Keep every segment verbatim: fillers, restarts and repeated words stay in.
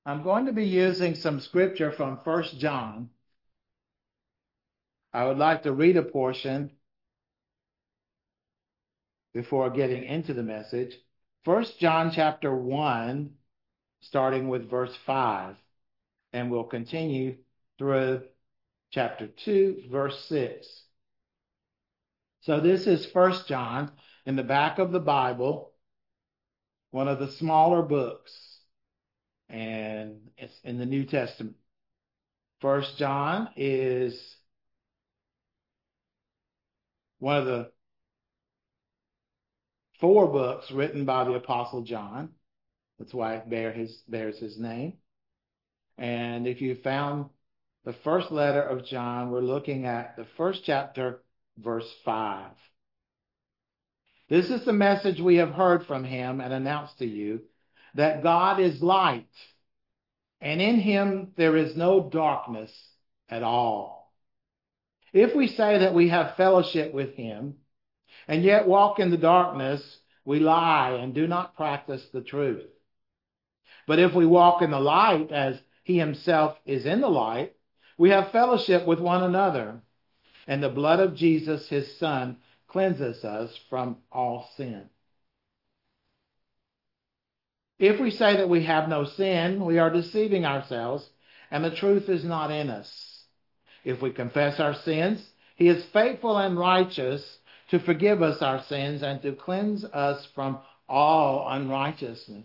I'm going to be using some scripture from First John. I would like to read a portion before getting into the message. First John chapter one, starting with verse five, and we'll continue through chapter two, verse six. So this is First John in the back of the Bible, one of the smaller books, and it's in the New Testament. First John is one of the four books written by the Apostle John. That's why it bear his, bears his name. And if you found the first letter of John, we're looking at the first chapter, verse five. This is the message we have heard from him and announced to you, that God is light, and in him there is no darkness at all. If we say that we have fellowship with him, and yet walk in the darkness, we lie and do not practice the truth. But if we walk in the light, as he himself is in the light, we have fellowship with one another, and the blood of Jesus, his Son, cleanses us from all sin. If we say that we have no sin, we are deceiving ourselves, and the truth is not in us. If we confess our sins, he is faithful and righteous to forgive us our sins and to cleanse us from all unrighteousness.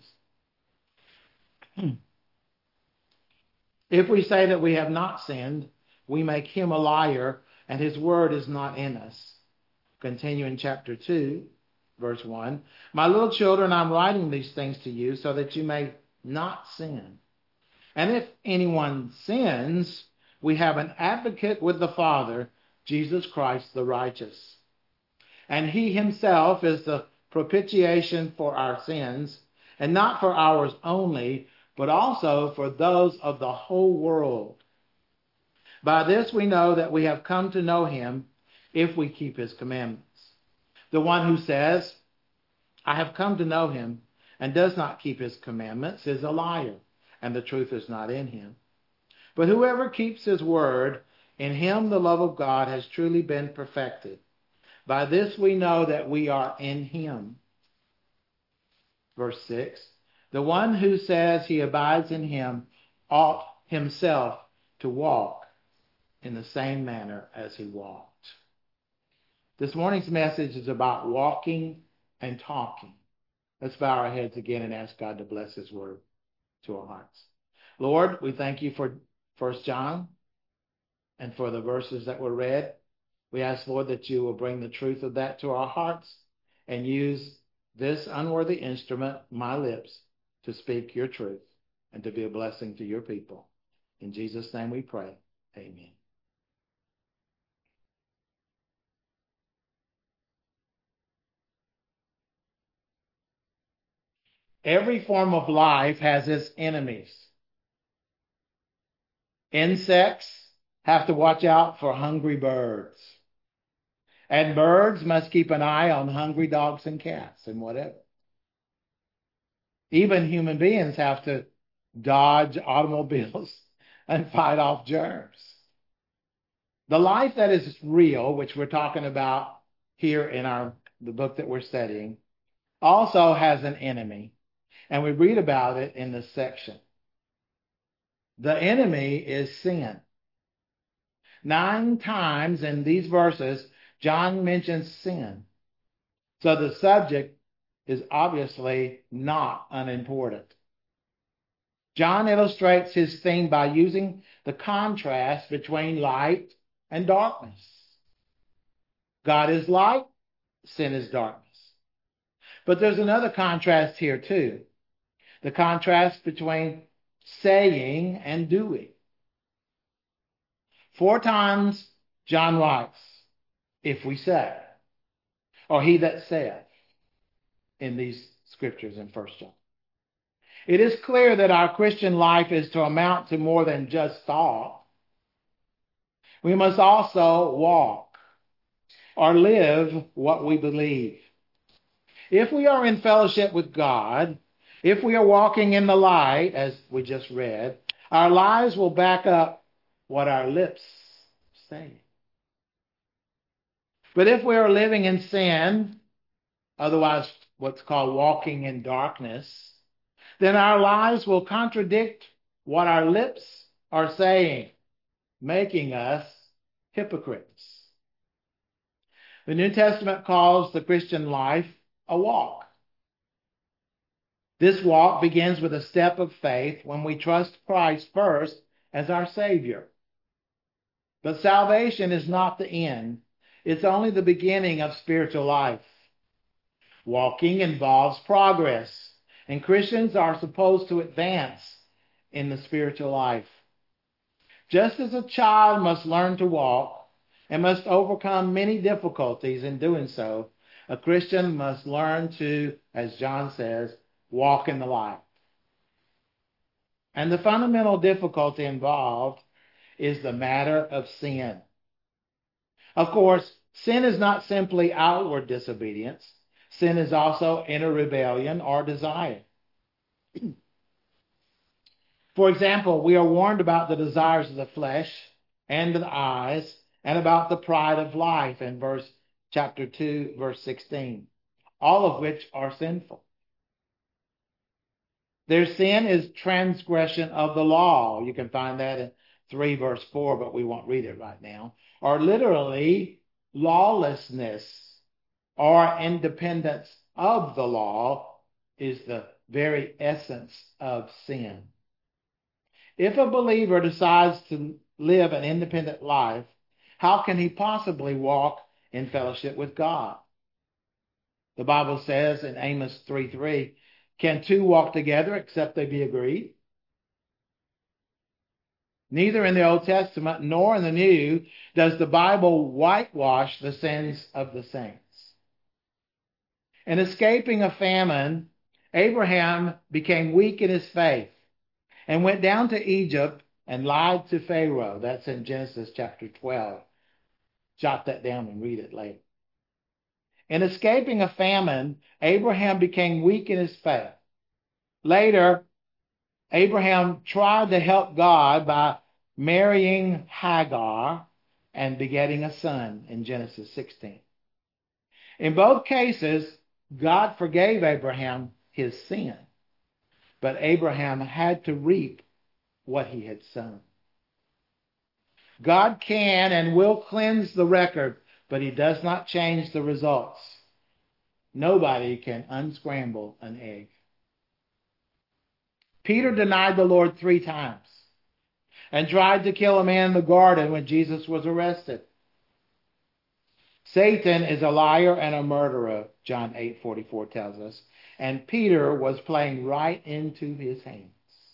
If we say that we have not sinned, we make him a liar, and his word is not in us. Continue in chapter two, verse one. My little children, I'm writing these things to you so that you may not sin. And if anyone sins, we have an advocate with the Father, Jesus Christ the righteous. And he himself is the propitiation for our sins, and not for ours only, but also for those of the whole world. By this we know that we have come to know him if we keep his commandments. The one who says, I have come to know him, and does not keep his commandments is a liar, and the truth is not in him. But whoever keeps his word, in him the love of God has truly been perfected. By this we know that we are in him. Verse six. The one who says he abides in him ought himself to walk in the same manner as he walked. This morning's message is about walking and talking. Let's bow our heads again and ask God to bless his word to our hearts. Lord, we thank you for First John and for the verses that were read. We ask, Lord, that you will bring the truth of that to our hearts and use this unworthy instrument, my lips, to speak your truth and to be a blessing to your people. In Jesus' name we pray. Amen. Every form of life has its enemies. Insects have to watch out for hungry birds. And birds must keep an eye on hungry dogs and cats and whatever. Even human beings have to dodge automobiles and fight off germs. The life that is real, which we're talking about here in our the book that we're studying, also has an enemy. And we read about it in this section. The enemy is sin. Nine times in these verses, John mentions sin. So the subject is obviously not unimportant. John illustrates his theme by using the contrast between light and darkness. God is light, sin is darkness. But there's another contrast here too. The contrast between saying and doing. Four times John writes, if we say, or he that saith, in these scriptures in First John. It is clear that our Christian life is to amount to more than just thought. We must also walk or live what we believe. If we are in fellowship with God, If we are walking in the light, as we just read, our lives will back up what our lips say. But if we are living in sin, otherwise what's called walking in darkness, then our lives will contradict what our lips are saying, making us hypocrites. The New Testament calls the Christian life a walk. This walk begins with a step of faith when we trust Christ first as our Savior. But salvation is not the end. It's only the beginning of spiritual life. Walking involves progress, and Christians are supposed to advance in the spiritual life. Just as a child must learn to walk and must overcome many difficulties in doing so, a Christian must learn to, as John says, walk in the light. And the fundamental difficulty involved is the matter of sin. Of course, sin is not simply outward disobedience. Sin is also inner rebellion or desire. For example, we are warned about the desires of the flesh and the eyes and about the pride of life in verse chapter two, verse sixteen, all of which are sinful. Their sin is transgression of the law. You can find that in three verse four, but we won't read it right now. Or literally lawlessness or independence of the law is the very essence of sin. If a believer decides to live an independent life, how can he possibly walk in fellowship with God? The Bible says in Amos three three, can two walk together except they be agreed? Neither in the Old Testament nor in the New does the Bible whitewash the sins of the saints. In escaping a famine, Abraham became weak in his faith and went down to Egypt and lied to Pharaoh. That's in Genesis chapter twelve. Jot that down and read it later. In escaping a famine, Abraham became weak in his faith. Later, Abraham tried to help God by marrying Hagar and begetting a son in Genesis sixteen. In both cases, God forgave Abraham his sin, but Abraham had to reap what he had sown. God can and will cleanse the record, but he does not change the results. Nobody can unscramble an egg. Peter denied the Lord three times and tried to kill a man in the garden when Jesus was arrested. Satan is a liar and a murderer, John eight forty-four tells us, and Peter was playing right into his hands.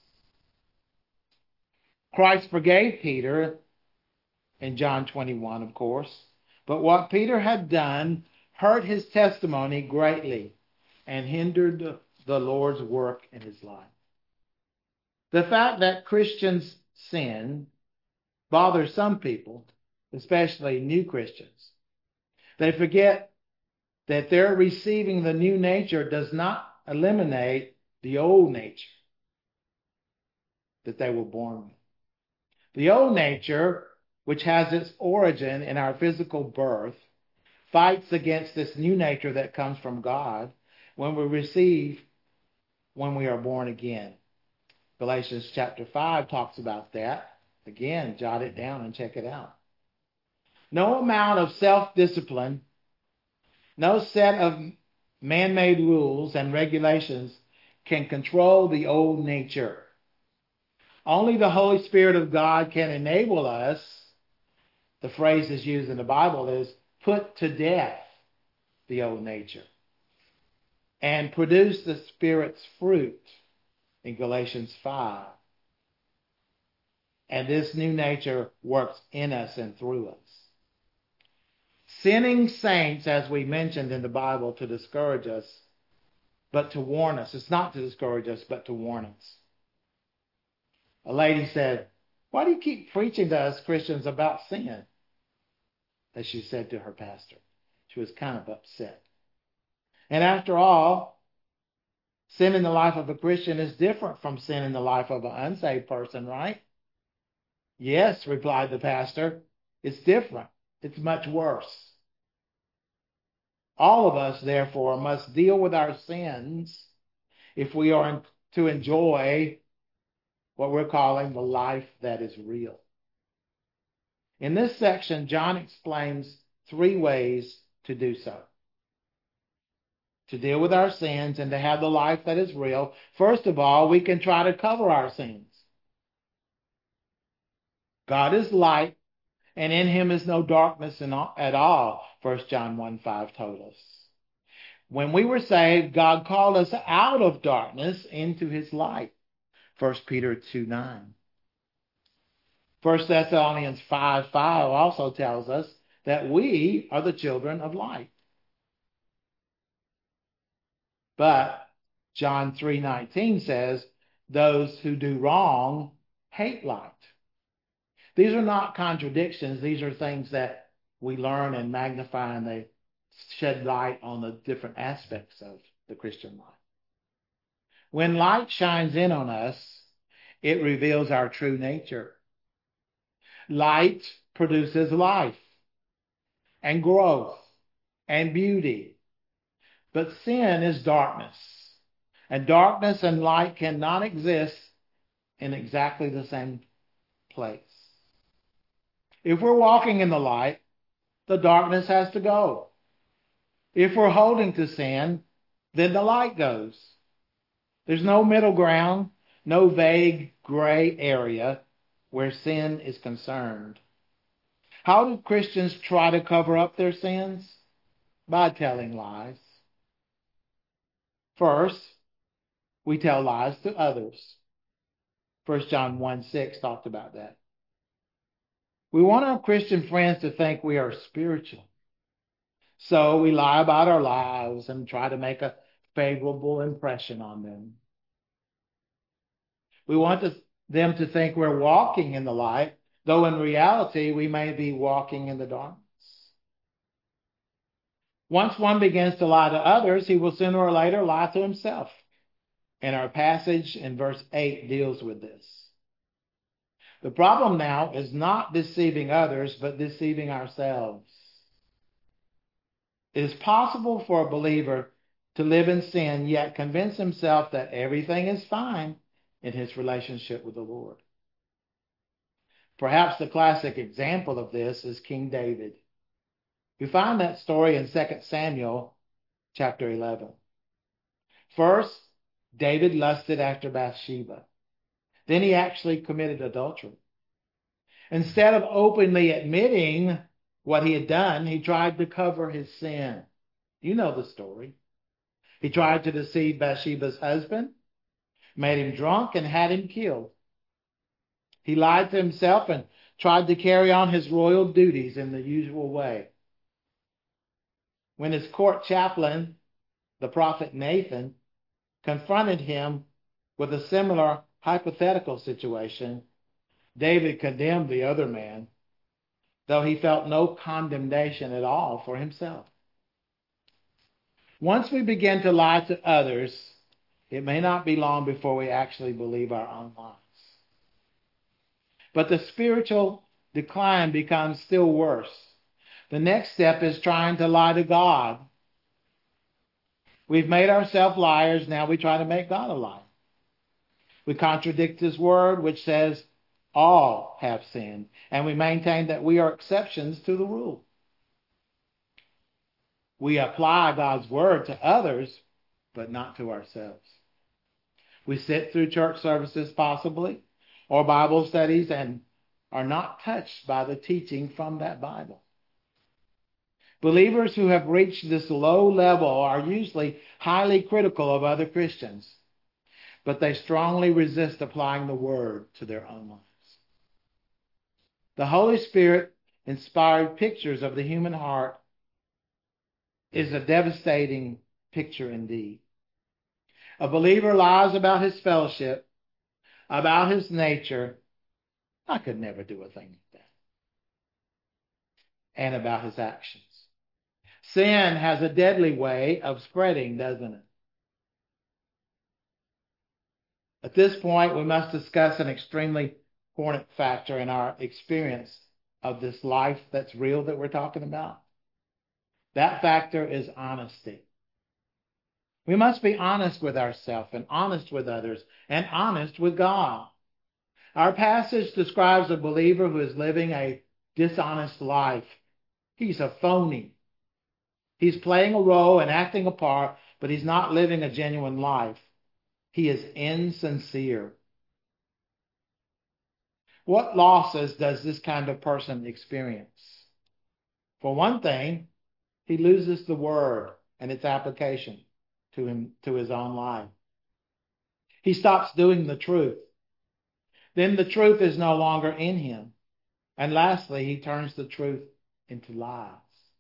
Christ forgave Peter in John twenty-one, of course, but what Peter had done hurt his testimony greatly and hindered the Lord's work in his life. The fact that Christians sin bothers some people, especially new Christians. They forget that their receiving the new nature does not eliminate the old nature that they were born with. The old nature, which has its origin in our physical birth, fights against this new nature that comes from God when we receive, when we are born again. Galatians chapter five talks about that. Again, jot it down and check it out. No amount of self-discipline, no set of man-made rules and regulations can control the old nature. Only the Holy Spirit of God can enable us, the phrase is used in the Bible is, put to death the old nature and produce the Spirit's fruit in Galatians five. And this new nature works in us and through us. Sinning saints, as we mentioned in the Bible, to discourage us, but to warn us. It's not to discourage us, but to warn us. A lady said, why do you keep preaching to us Christians about sin? As she said to her pastor. She was kind of upset. And after all, Sin in the life of a Christian is different from sin in the life of an unsaved person, right? Yes, replied the pastor. It's different. It's much worse. All of us, therefore, must deal with our sins if we are to enjoy what we're calling the life that is real. In this section, John explains three ways to do so. To deal with our sins and to have the life that is real, first of all, we can try to cover our sins. God is light, and in him is no darkness at all, First John one five told us. When we were saved, God called us out of darkness into his light, First Peter two nine. First Thessalonians five five also tells us that we are the children of light. But John three nineteen says, those who do wrong hate light. These are not contradictions. These are things that we learn and magnify, and they shed light on the different aspects of the Christian life. When light shines in on us, it reveals our true nature. Light produces life and growth and beauty. But sin is darkness. And darkness and light cannot exist in exactly the same place. If we're walking in the light, the darkness has to go. If we're holding to sin, then the light goes. There's no middle ground, no vague gray area where sin is concerned. How do Christians try to cover up their sins? By telling lies. First, we tell lies to others. First John one six talked about that. We want our Christian friends to think we are spiritual. So we lie about our lives and try to make a favorable impression on them. We want to, them to think we're walking in the light, though in reality we may be walking in the darkness. Once one begins to lie to others, he will sooner or later lie to himself. And our passage in verse eight deals with this. The problem now is not deceiving others, but deceiving ourselves. It is possible for a believer to live in sin, yet convince himself that everything is fine in his relationship with the Lord. Perhaps the classic example of this is King David. We find that story in Second Samuel chapter eleven. First, David lusted after Bathsheba. Then he actually committed adultery. Instead of openly admitting what he had done, he tried to cover his sin. You know the story. He tried to deceive Bathsheba's husband, made him drunk, and had him killed. He lied to himself and tried to carry on his royal duties in the usual way. When his court chaplain, the prophet Nathan, confronted him with a similar hypothetical situation, David condemned the other man, though he felt no condemnation at all for himself. Once we begin to lie to others, it may not be long before we actually believe our own lies. But the spiritual decline becomes still worse. The next step is trying to lie to God. We've made ourselves liars, now we try to make God a liar. We contradict his word, which says all have sinned, and we maintain that we are exceptions to the rule. We apply God's word to others, but not to ourselves. We sit through church services possibly, or Bible studies, and are not touched by the teaching from that Bible. Believers who have reached this low level are usually highly critical of other Christians, but they strongly resist applying the word to their own lives. The Holy Spirit inspired pictures of the human heart is a devastating picture indeed. A believer lies about his fellowship, about his nature. I could never do a thing like that. And about his actions. Sin has a deadly way of spreading, doesn't it? At this point, we must discuss an extremely important factor in our experience of this life that's real that we're talking about. That factor is honesty. We must be honest with ourselves and honest with others and honest with God. Our passage describes a believer who is living a dishonest life. He's a phony. He's playing a role and acting a part, but he's not living a genuine life. He is insincere. What losses does this kind of person experience? For one thing, he loses the word and its application to him, to his own life. He stops doing the truth. Then the truth is no longer in him. And lastly, he turns the truth into lies.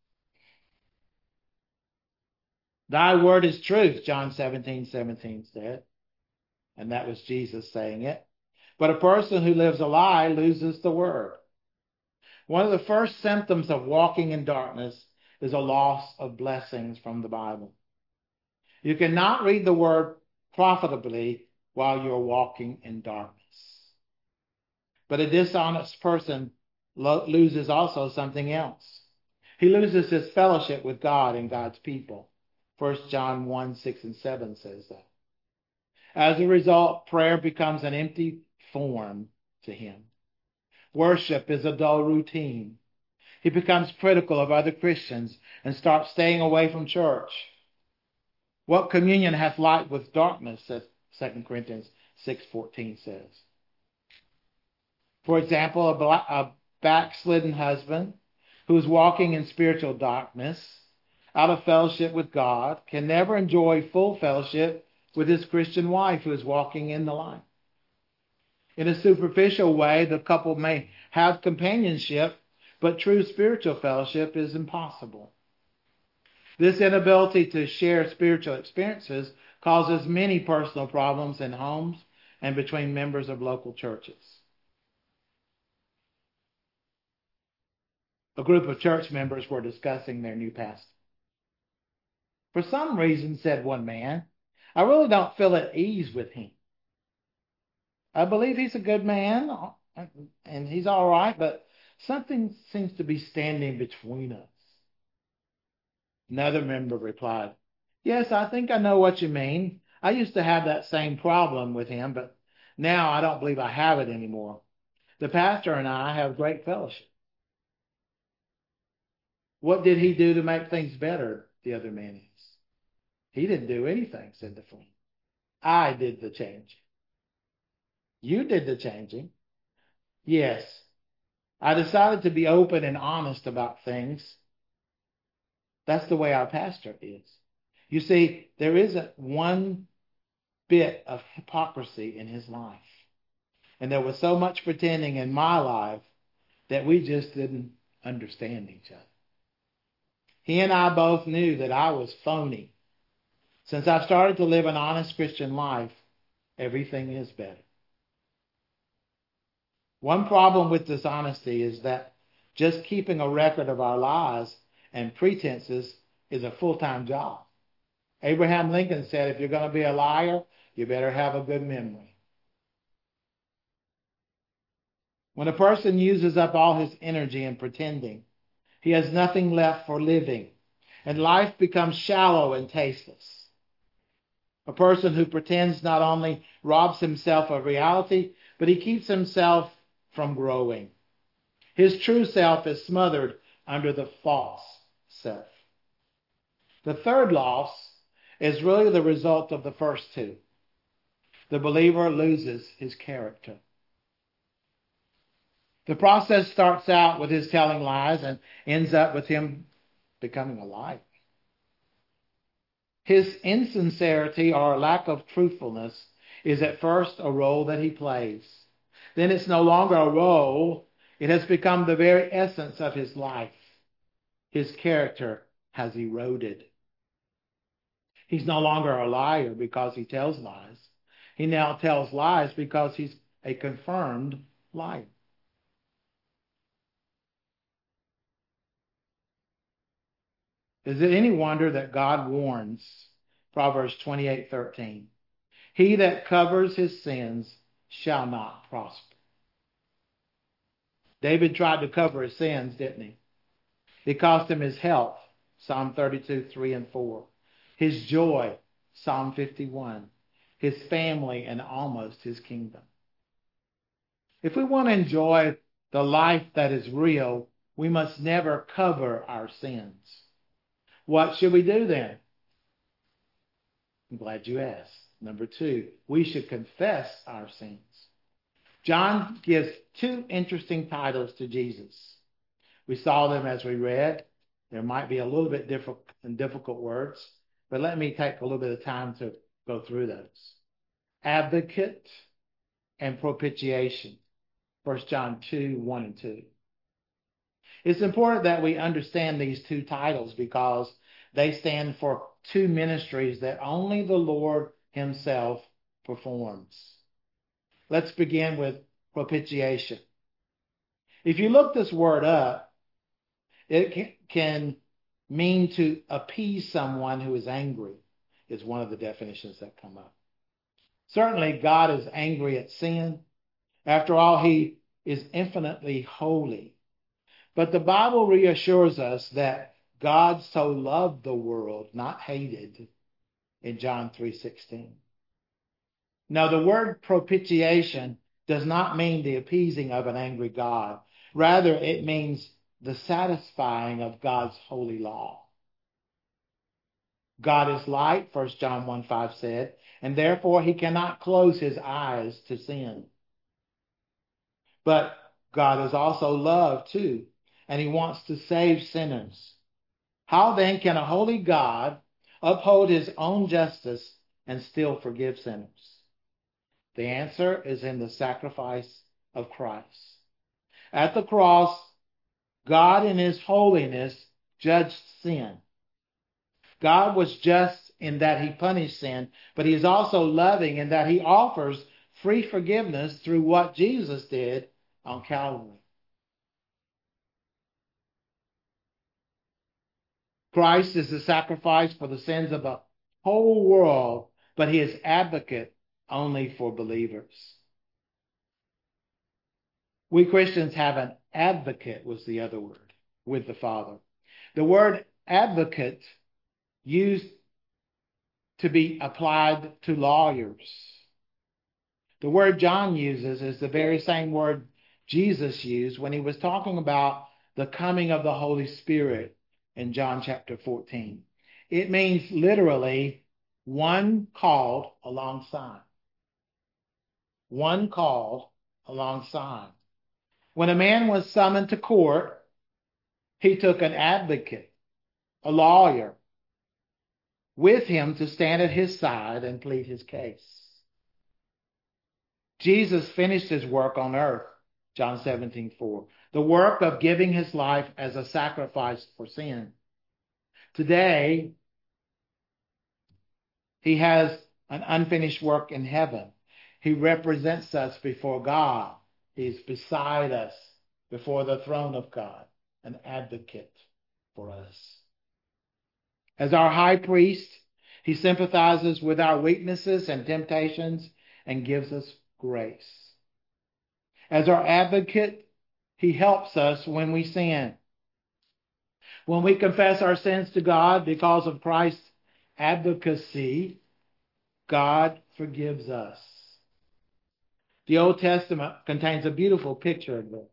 Thy word is truth, John seventeen seventeen said. And that was Jesus saying it. But a person who lives a lie loses the word. One of the first symptoms of walking in darkness is a loss of blessings from the Bible. You cannot read the word profitably while you're walking in darkness. But a dishonest person lo- loses also something else. He loses his fellowship with God and God's people. First John one, six and seven says that. As a result, prayer becomes an empty form to him. Worship is a dull routine. He becomes critical of other Christians and starts staying away from church. What communion hath light with darkness, as Second Corinthians six fourteen says. For example, a, black, a backslidden husband who is walking in spiritual darkness, out of fellowship with God, can never enjoy full fellowship with his Christian wife who is walking in the light. In a superficial way, the couple may have companionship, but true spiritual fellowship is impossible. This inability to share spiritual experiences causes many personal problems in homes and between members of local churches. A group of church members were discussing their new pastor. For some reason, said one man, I really don't feel at ease with him. I believe he's a good man and he's all right, but something seems to be standing between us. Another member replied, yes, I think I know what you mean. I used to have that same problem with him, but now I don't believe I have it anymore. The pastor and I have great fellowship. What did he do to make things better? The other man asked. He didn't do anything, said the friend. I did the changing. You did the changing. Yes. I decided to be open and honest about things. That's the way our pastor is. You see, there isn't one bit of hypocrisy in his life. And there was so much pretending in my life that we just didn't understand each other. He and I both knew that I was phony. Since I've started to live an honest Christian life, everything is better. One problem with dishonesty is that just keeping a record of our lies and pretenses is a full-time job. Abraham Lincoln said, if you're going to be a liar, you better have a good memory. When a person uses up all his energy in pretending, he has nothing left for living, and life becomes shallow and tasteless. A person who pretends not only robs himself of reality, but he keeps himself from growing. His true self is smothered under the false self. The third loss is really the result of the first two. The believer loses his character. The process starts out with his telling lies and ends up with him becoming a liar. His insincerity or lack of truthfulness is at first a role that he plays. Then it's no longer a role. It has become the very essence of his life. His character has eroded. He's no longer a liar because he tells lies. He now tells lies because he's a confirmed liar. Is it any wonder that God warns, Proverbs twenty-eight thirteen, He that covers his sins shall not prosper. David tried to cover his sins, didn't he? It cost him his health, Psalm thirty-two, three and four. His joy, Psalm fifty-one. His family and almost his kingdom. If we want to enjoy the life that is real, we must never cover our sins. What should we do then? I'm glad you asked. Number two, we should confess our sins. John gives two interesting titles to Jesus. We saw them as we read. There might be a little bit difficult and difficult words, but let me take a little bit of time to go through those. Advocate and propitiation. First John two, one and two. It's important that we understand these two titles because they stand for two ministries that only the Lord himself performs. Let's begin with propitiation. If you look this word up, it can mean to appease someone who is angry, is one of the definitions that come up. Certainly, God is angry at sin. After all, he is infinitely holy. But the Bible reassures us that God so loved the world, not hated, in John three sixteen. Now, the word propitiation does not mean the appeasing of an angry God. Rather, it means the satisfying of God's holy law. God is light, First John one five said, and therefore he cannot close his eyes to sin. But God is also love too, and he wants to save sinners. How then can a holy God uphold his own justice and still forgive sinners? The answer is in the sacrifice of Christ. At the cross, God in his holiness judged sin. God was just in that he punished sin, but he is also loving in that he offers free forgiveness through what Jesus did on Calvary. Christ is the sacrifice for the sins of the whole world, but he is advocate only for believers. We Christians have an advocate, was the other word, with the Father. The word advocate used to be applied to lawyers. The word John uses is the very same word Jesus used when he was talking about the coming of the Holy Spirit in John chapter fourteen. It means literally one called alongside. One called alongside. When a man was summoned to court, he took an advocate, a lawyer, with him to stand at his side and plead his case. Jesus finished his work on earth, John seventeen four, the work of giving his life as a sacrifice for sin. Today, he has an unfinished work in heaven. He represents us before God. He's beside us before the throne of God, an advocate for us. As our high priest, he sympathizes with our weaknesses and temptations and gives us grace. As our advocate, he helps us when we sin. When we confess our sins to God because of Christ's advocacy, God forgives us. The Old Testament contains a beautiful picture of this.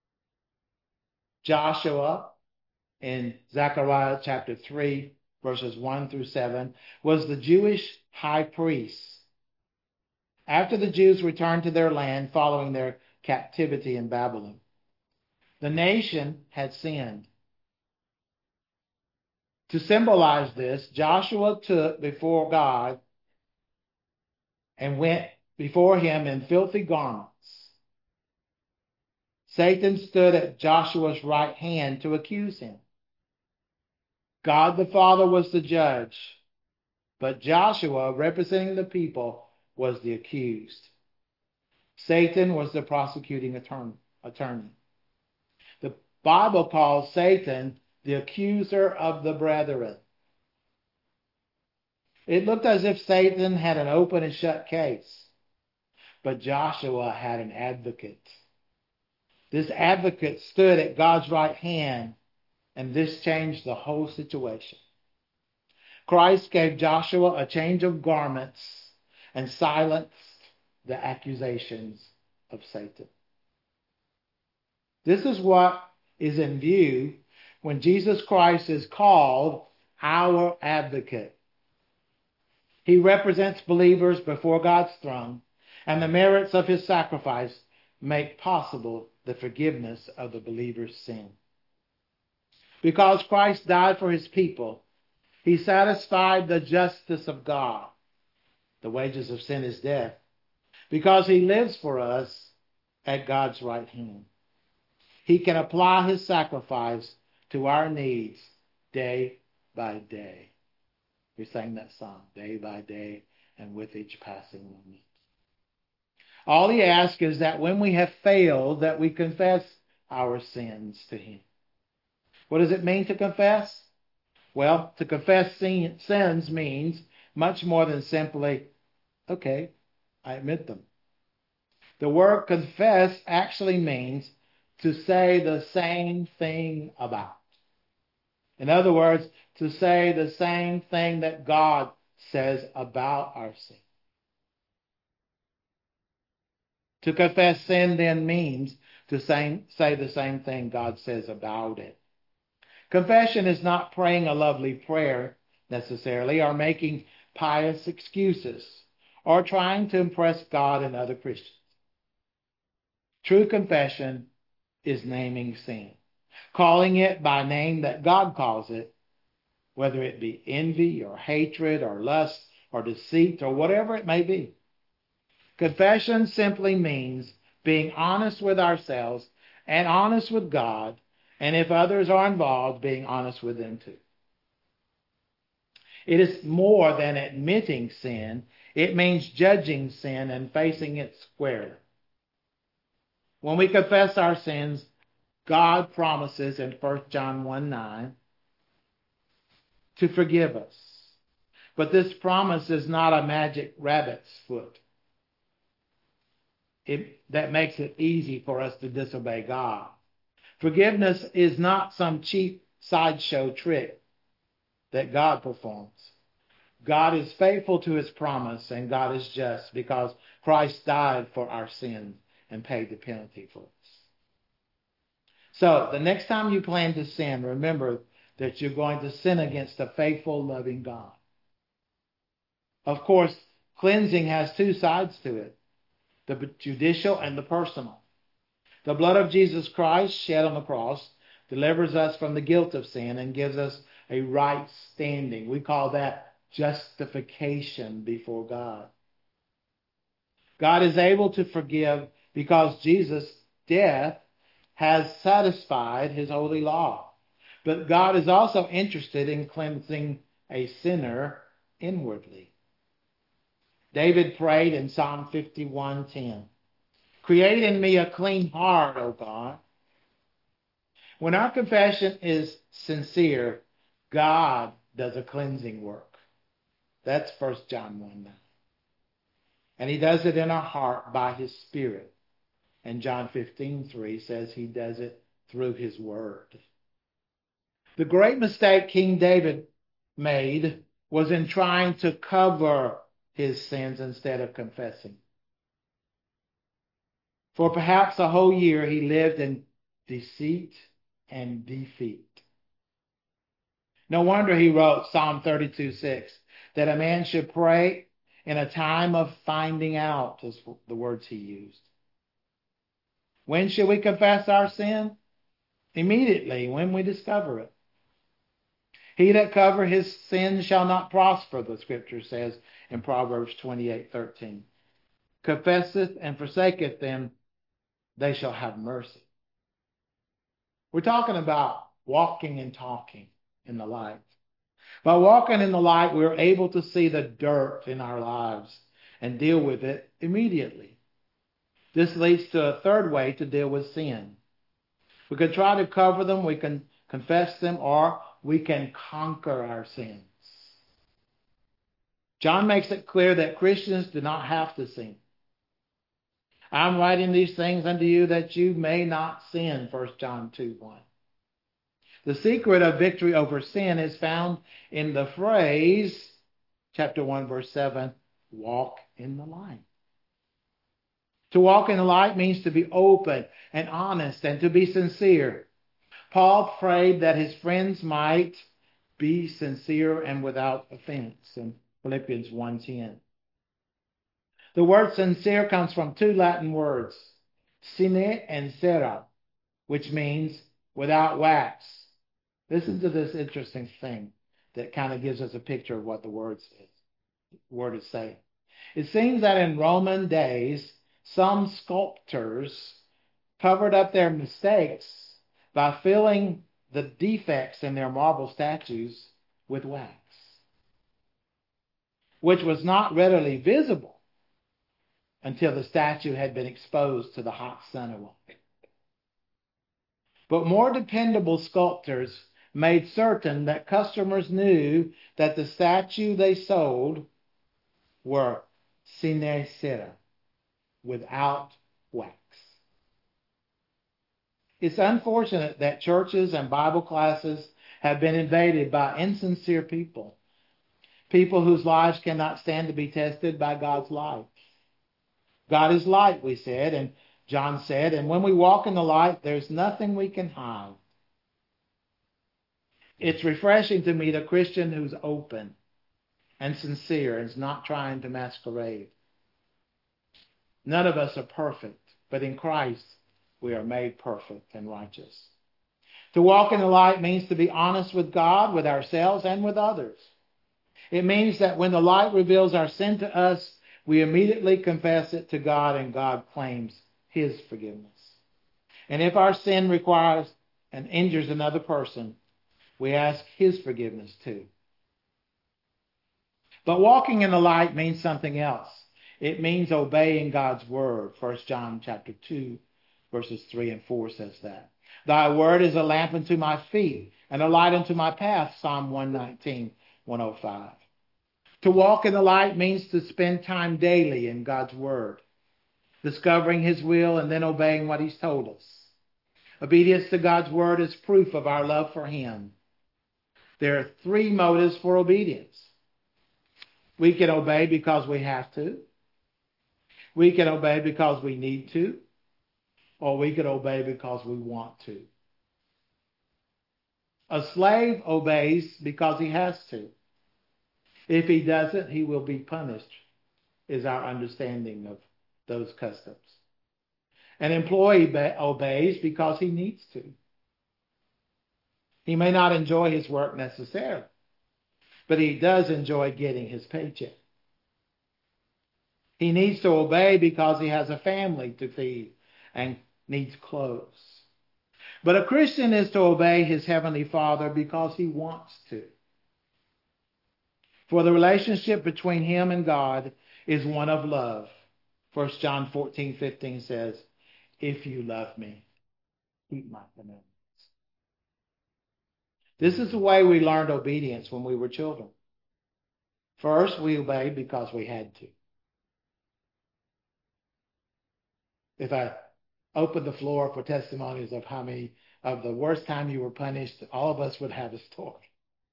Joshua in Zechariah chapter three, verses one through seven, was the Jewish high priest. After the Jews returned to their land following their captivity in Babylon, the nation had sinned. To symbolize this, Joshua took before God and went before him in filthy garments. Satan stood at Joshua's right hand to accuse him. God the Father was the judge, but Joshua, representing the people, was the accused. Satan was the prosecuting attorney. The Bible calls Satan the accuser of the brethren. It looked as if Satan had an open and shut case, but Joshua had an advocate. This advocate stood at God's right hand, and this changed the whole situation. Christ gave Joshua a change of garments and silenced the accusations of Satan. This is what is in view when Jesus Christ is called our advocate. He represents believers before God's throne, and the merits of his sacrifice make possible the forgiveness of the believer's sin. Because Christ died for his people, he satisfied the justice of God. The wages of sin is death. Because he lives for us at God's right hand, he can apply his sacrifice to our needs day by day. We sang that song, day by day, and with each passing moment. All he asks is that when we have failed, that we confess our sins to him. What does it mean to confess? Well, to confess sin, sins means much more than simply, okay, I admit them. The word confess actually means to say the same thing about. In other words, to say the same thing that God says about our sin. To confess sin then means to say, say the same thing God says about it. Confession is not praying a lovely prayer necessarily, or making pious excuses, or trying to impress God and other Christians. True confession is naming sin, calling it by name that God calls it, whether it be envy or hatred or lust or deceit or whatever it may be. Confession simply means being honest with ourselves and honest with God, and if others are involved, being honest with them too. It is more than admitting sin. It means judging sin and facing it squarely. When we confess our sins, God promises in First John one nine to forgive us. But this promise is not a magic rabbit's foot. It, that makes it easy for us to disobey God. Forgiveness is not some cheap sideshow trick that God performs. God is faithful to his promise, and God is just because Christ died for our sins and paid the penalty for us. So, the next time you plan to sin, remember that you're going to sin against a faithful, loving God. Of course, cleansing has two sides to it, the judicial and the personal. The blood of Jesus Christ shed on the cross delivers us from the guilt of sin and gives us a right standing. We call that justification before God. God is able to forgive because Jesus' death has satisfied his holy law. But God is also interested in cleansing a sinner inwardly. David prayed in Psalm fifty-one ten, "Create in me a clean heart, O God." When our confession is sincere, God does a cleansing work. That's First John one nine. And he does it in our heart by his Spirit. And John fifteen three says he does it through his word. The great mistake King David made was in trying to cover his sins instead of confessing. For perhaps a whole year he lived in deceit and defeat. No wonder he wrote Psalm thirty-two six, that a man should pray in a time of finding out, is the words he used. When should we confess our sin? Immediately, when we discover it. He that cover his sin shall not prosper, the scripture says in Proverbs twenty-eight thirteen. Confesseth and forsaketh them, they shall have mercy. We're talking about walking and talking in the light. By walking in the light, we're able to see the dirt in our lives and deal with it immediately. This leads to a third way to deal with sin. We can try to cover them, we can confess them, or we can conquer our sins. John makes it clear that Christians do not have to sin. I'm writing these things unto you that you may not sin, First John two one. The secret of victory over sin is found in the phrase, chapter one, verse seven, walk in the light. To walk in the light means to be open and honest and to be sincere. Paul prayed that his friends might be sincere and without offense in Philippians one ten. The word sincere comes from two Latin words, sine and cera, which means without wax. Listen to this interesting thing that kind of gives us a picture of what the word is, word is saying. It seems that in Roman days, some sculptors covered up their mistakes by filling the defects in their marble statues with wax, which was not readily visible until the statue had been exposed to the hot sun a while. But more dependable sculptors made certain that customers knew that the statue they sold were sine cera, without wax. It's unfortunate that churches and Bible classes have been invaded by insincere people, people whose lives cannot stand to be tested by God's light. God is light, we said, and John said, and when we walk in the light, there's nothing we can hide. It's refreshing to meet a Christian who's open and sincere and is not trying to masquerade. None of us are perfect, but in Christ we are made perfect and righteous. To walk in the light means to be honest with God, with ourselves, and with others. It means that when the light reveals our sin to us, we immediately confess it to God, and God claims His forgiveness. And if our sin requires and injures another person, we ask His forgiveness too. But walking in the light means something else. It means obeying God's word. First John chapter two, verses three and four says that. Thy word is a lamp unto my feet and a light unto my path, Psalm one nineteen, one oh five. To walk in the light means to spend time daily in God's word, discovering His will and then obeying what He's told us. Obedience to God's word is proof of our love for Him. There are three motives for obedience. We can obey because we have to. We can obey because we need to. Or we can obey because we want to. A slave obeys because he has to. If he doesn't, he will be punished, is our understanding of those customs. An employee obeys because he needs to. He may not enjoy his work necessarily, but he does enjoy getting his paycheck. He needs to obey because he has a family to feed and needs clothes. But a Christian is to obey his heavenly Father because he wants to. For the relationship between him and God is one of love. First John fourteen fifteen says, if you love me, keep my commandments. This is the way we learned obedience when we were children. First, we obeyed because we had to. If I open the floor for testimonies of how many of the worst time you were punished, all of us would have a story.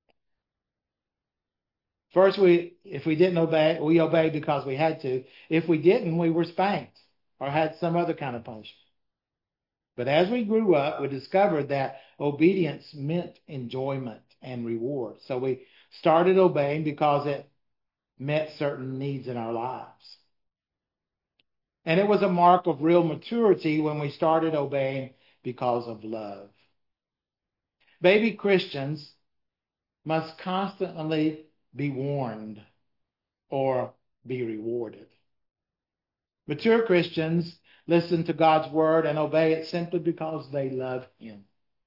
First, we if we didn't obey, we obeyed because we had to. If we didn't, we were spanked or had some other kind of punishment. But as we grew up, we discovered that obedience meant enjoyment and reward. So we started obeying because it met certain needs in our lives. And it was a mark of real maturity when we started obeying because of love. Baby Christians must constantly be warned or be rewarded. Mature Christians listen to God's word and obey it simply because they love Him.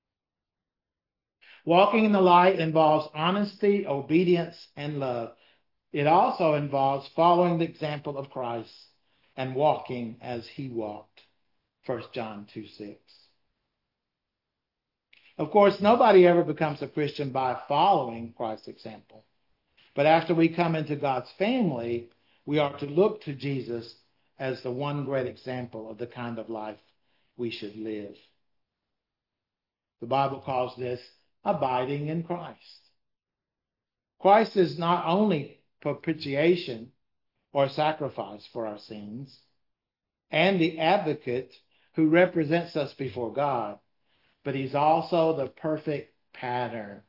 Walking in the light involves honesty, obedience, and love. It also involves following the example of Christ and walking as He walked. First John two six. Of course, nobody ever becomes a Christian by following Christ's example. But after we come into God's family, we are to look to Jesus as the one great example of the kind of life we should live. The Bible calls this abiding in Christ. Christ is not only propitiation or sacrifice for our sins, and the advocate who represents us before God, but he's also the perfect pattern.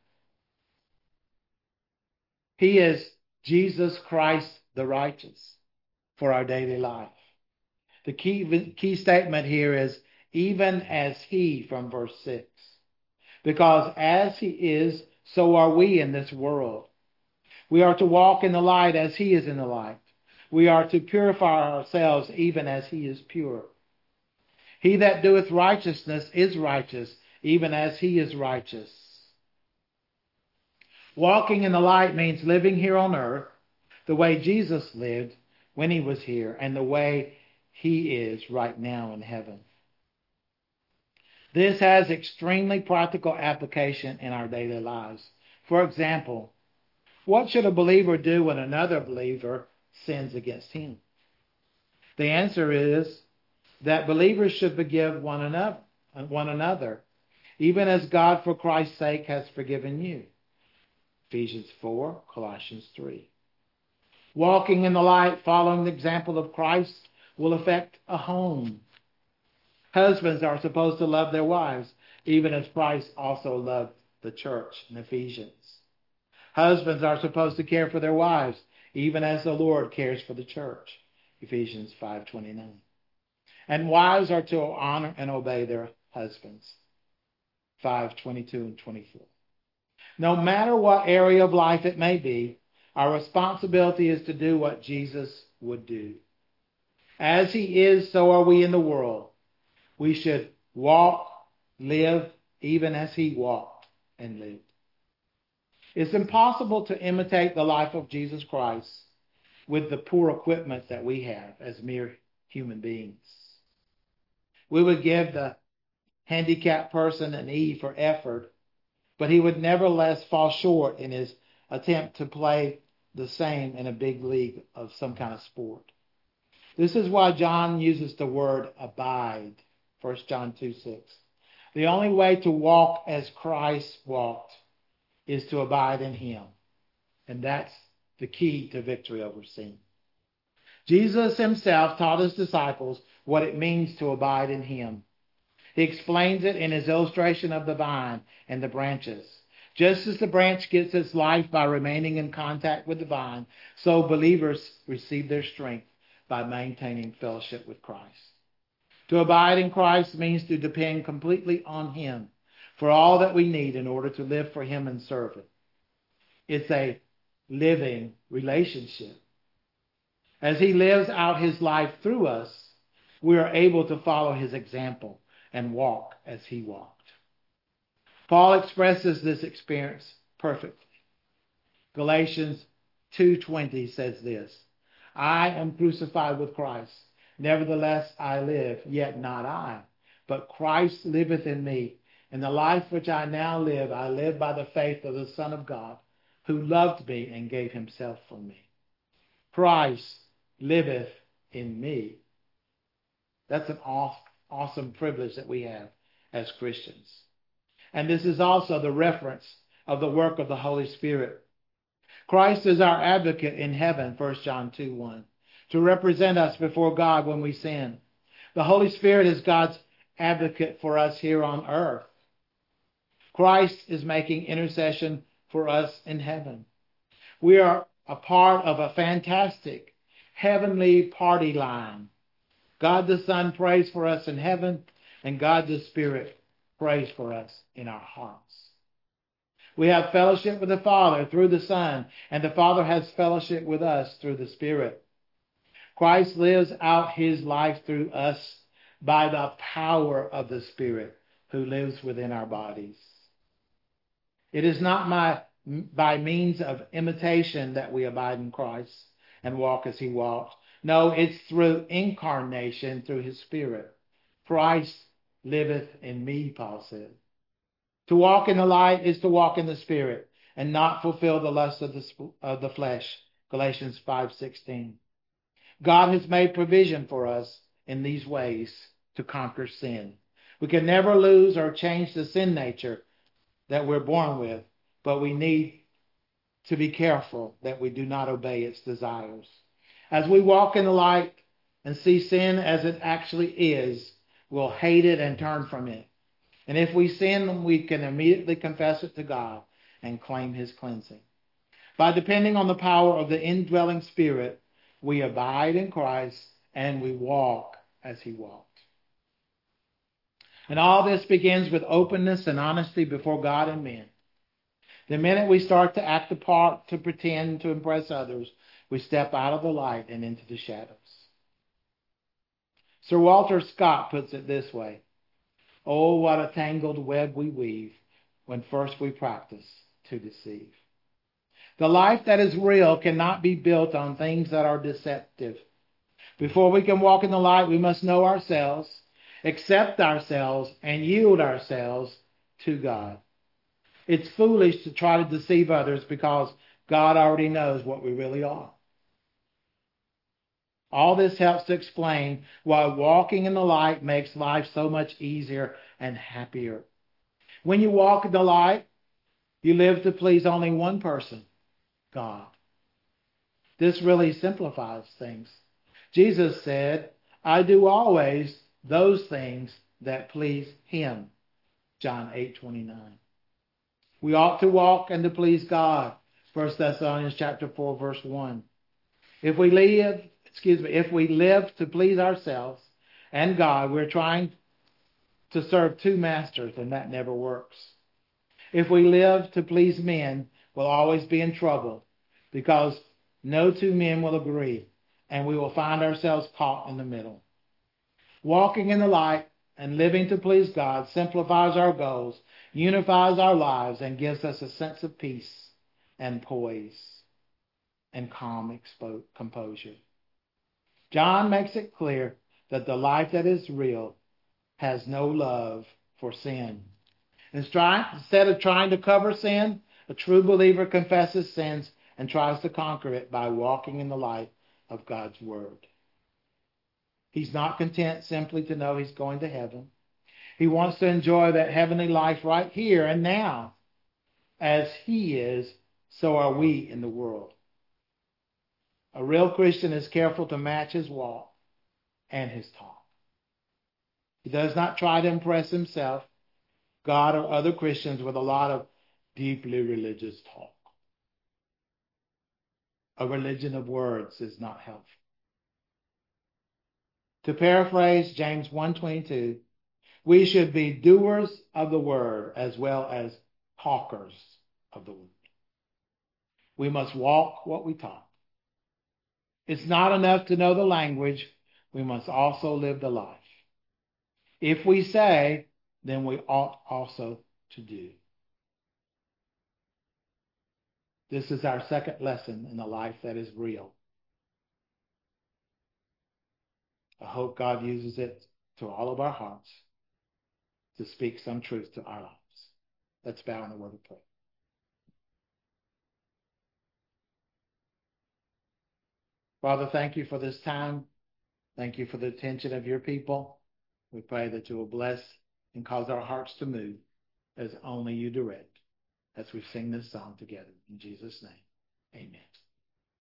He is Jesus Christ the righteous for our daily life. The key, key statement here is even as he, from verse six. Because as he is, so are we in this world. We are to walk in the light as he is in the light. We are to purify ourselves even as he is pure. He that doeth righteousness is righteous, even as he is righteous. Walking in the light means living here on earth the way Jesus lived when he was here and the way he is right now in heaven. This has extremely practical application in our daily lives. For example, what should a believer do when another believer sins against him? The answer is that believers should forgive one another, one another, even as God for Christ's sake has forgiven you. Ephesians four, Colossians three. Walking in the light, following the example of Christ, will affect a home. Husbands are supposed to love their wives, even as Christ also loved the church in Ephesians. Husbands are supposed to care for their wives, even as the Lord cares for the church. Ephesians five twenty-nine. And wives are to honor and obey their husbands. five twenty-two and twenty-four. No matter what area of life it may be, our responsibility is to do what Jesus would do. As he is, so are we in the world. We should walk, live, even as he walked and lived. It's impossible to imitate the life of Jesus Christ with the poor equipment that we have as mere human beings. We would give the handicapped person an E for effort, but he would nevertheless fall short in his attempt to play the same in a big league of some kind of sport. This is why John uses the word abide, First John two six. The only way to walk as Christ walked is to abide in him. And that's the key to victory over sin. Jesus himself taught his disciples what it means to abide in him. He explains it in his illustration of the vine and the branches. Just as the branch gets its life by remaining in contact with the vine, so believers receive their strength by maintaining fellowship with Christ. To abide in Christ means to depend completely on him for all that we need in order to live for him and serve him. It's a living relationship. As he lives out his life through us, we are able to follow his example and walk as he walked. Paul expresses this experience perfectly. Galatians two twenty says this, I am crucified with Christ. Nevertheless I live, yet not I, but Christ liveth in me. And the life which I now live, I live by the faith of the Son of God, who loved me and gave himself for me. Christ liveth in me. That's an awesome privilege that we have as Christians. And this is also the reference of the work of the Holy Spirit. Christ is our advocate in heaven, First John two one, to represent us before God when we sin. The Holy Spirit is God's advocate for us here on earth. Christ is making intercession for us in heaven. We are a part of a fantastic heavenly party line. God the Son prays for us in heaven, and God the Spirit prays for us in our hearts. We have fellowship with the Father through the Son, and the Father has fellowship with us through the Spirit. Christ lives out his life through us by the power of the Spirit who lives within our bodies. It is not my, by means of imitation that we abide in Christ and walk as he walked. No, it's through incarnation, through his Spirit. Christ liveth in me, Paul said. To walk in the light is to walk in the Spirit. and not fulfill the lust of the, of the flesh. Galatians five sixteen. God has made provision for us in these ways to conquer sin. We can never lose or change the sin nature that we're born with, but we need to be careful that we do not obey its desires. As we walk in the light and see sin as it actually is, we'll hate it and turn from it. And if we sin, we can immediately confess it to God and claim his cleansing. By depending on the power of the indwelling Spirit, we abide in Christ and we walk as he walked. And all this begins with openness and honesty before God and men. The minute we start to act the part, to pretend, to impress others, we step out of the light and into the shadows. Sir Walter Scott puts it this way: "Oh, what a tangled web we weave when first we practice to deceive." The life that is real cannot be built on things that are deceptive. Before we can walk in the light, we must know ourselves, accept ourselves, and yield ourselves to God. It's foolish to try to deceive others because God already knows what we really are. All this helps to explain why walking in the light makes life so much easier and happier. When you walk in the light, you live to please only one person, God. This really simplifies things. Jesus said, "I do always those things that please him." John eight twenty-nine. We ought to walk and to please God. First Thessalonians chapter four, verse one. If we live, excuse me, if we live to please ourselves and God, we're trying to serve two masters, and that never works. If we live to please men, we'll always be in trouble because no two men will agree, and we will find ourselves caught in the middle. Walking in the light and living to please God simplifies our goals, unifies our lives, and gives us a sense of peace and poise and calm expo- composure. John makes it clear that the life that is real has no love for sin. Instead of trying to cover sin, a true believer confesses sins and tries to conquer it by walking in the light of God's Word. He's not content simply to know he's going to heaven. He wants to enjoy that heavenly life right here and now. As he is, so are we in the world. A real Christian is careful to match his walk and his talk. He does not try to impress himself, God, or other Christians with a lot of deeply religious talk. A religion of words is not helpful. To paraphrase James one twenty-two, we should be doers of the word as well as talkers of the word. We must walk what we talk. It's not enough to know the language. We must also live the life. If we say, then we ought also to do. This is our second lesson in the life that is real. I hope God uses it to all of our hearts to speak some truth to our lives. Let's bow in the word of prayer. Father, thank you for this time. Thank you for the attention of your people. We pray that you will bless and cause our hearts to move as only you direct as we sing this song together. In Jesus' name, amen.